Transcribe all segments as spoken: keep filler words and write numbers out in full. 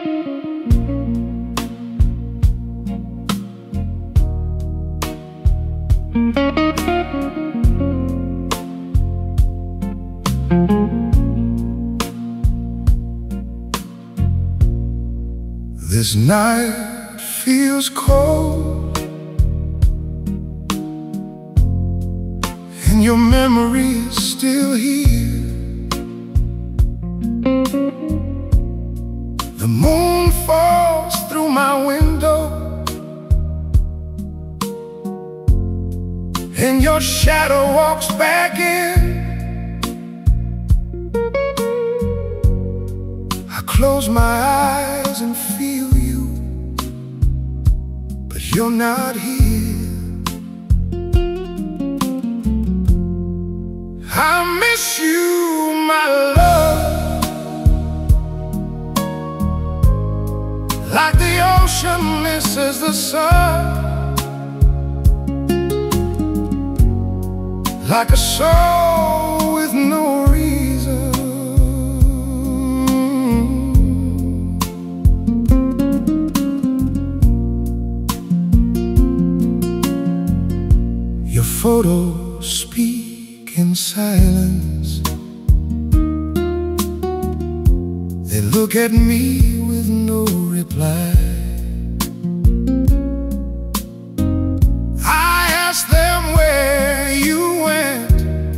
This night feels cold, and your memory is still here. The moon falls through my window, and your shadow walks back in. I close my eyes and feel you, but you're not here. I miss you, my love, like the ocean misses the sun, like a soul with no reason. Your photos speak in silence. They look at me with no reply. I ask them where you went,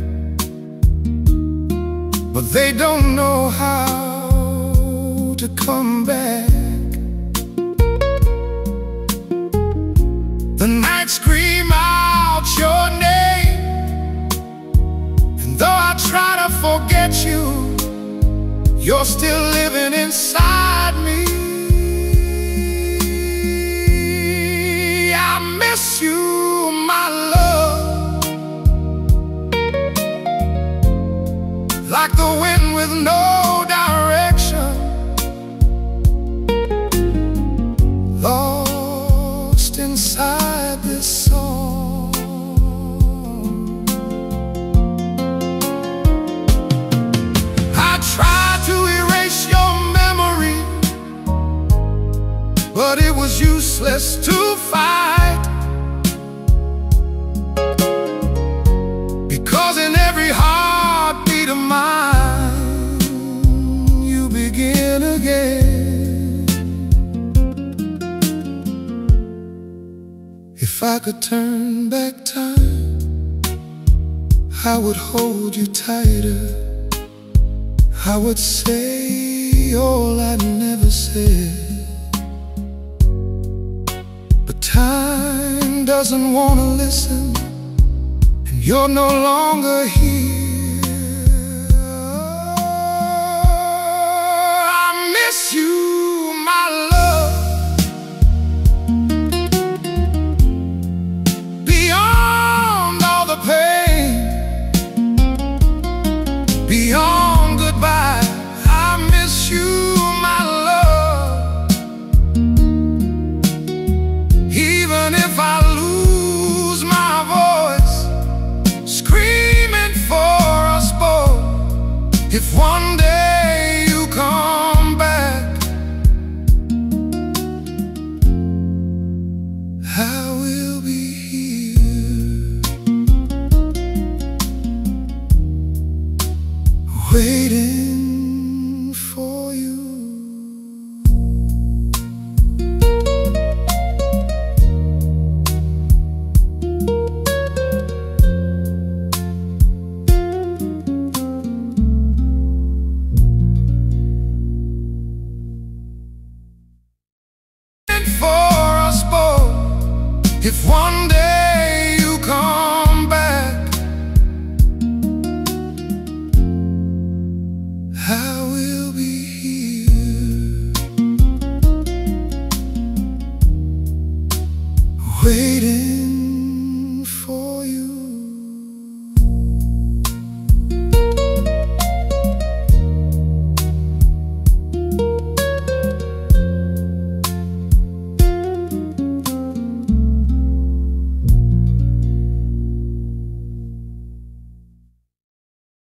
but they don't know how to come back. The night scream out your name, and though I try to forget you, you're still living inside me. I miss you, my love, like the wind with no direction, lost inside this song. I tried to erase your memory, but it was useless to fight, because in every heartbeat of mine you begin again. If I could turn back time, I would hold you tighter. I would say all I never said, but time doesn't want to listen, and you're no longer here. I miss you, my love, beyond all the pain, beyond goodbye. I miss you, my love, even if I lose my voice, screaming for us both. If one day you come back, I will be here, waiting for you. For us both, if one day